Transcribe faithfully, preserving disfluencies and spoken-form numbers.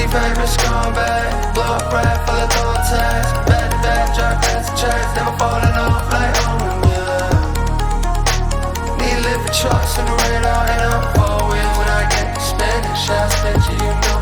Pretty famous, gone bad. Blow up rap, full of throwing tags. Back to back, drop past the tracks. Never falling off like oh yeah. Need to live for trucks and the radar. And I'm four wheel when I get Spanish. I spent you, you know